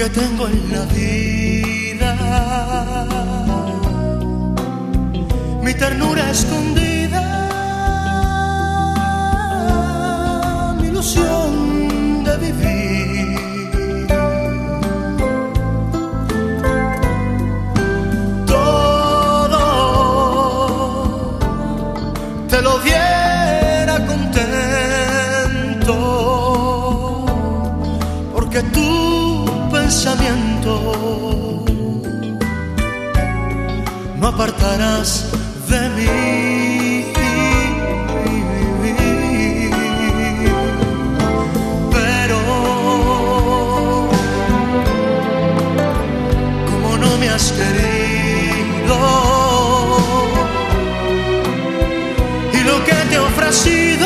tengo en la vida, mi ternura escondida, mi ilusión de vivir. Todo te lo diera contento, porque tu pensamiento no apartarás de mí. Pero como no me has querido y lo que te he ofrecido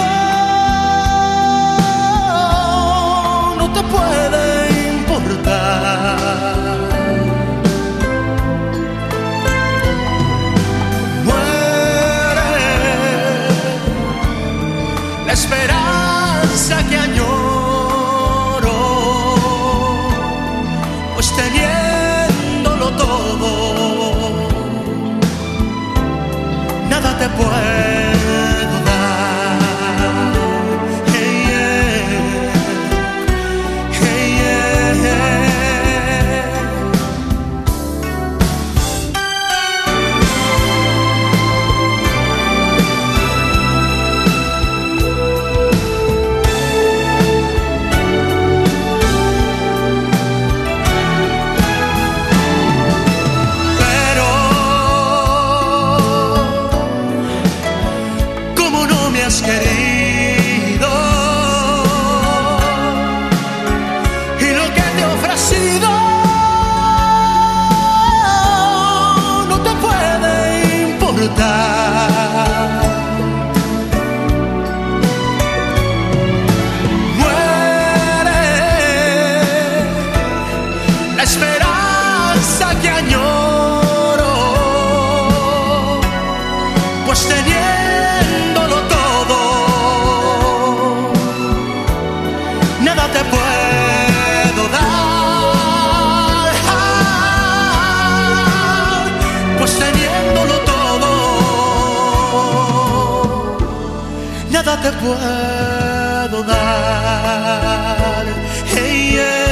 no te puede importar, esperanza que añoro, pues teniéndolo todo, nada te puedo dar. Hey, yeah. Hey, yeah. Querido, y lo que te he ofrecido no te puede importar. Muere la esperanza que añoro, pues teniéndolo todo, nada te puedo dar, pues teniéndolo todo, nada te puedo dar. Hey, yeah.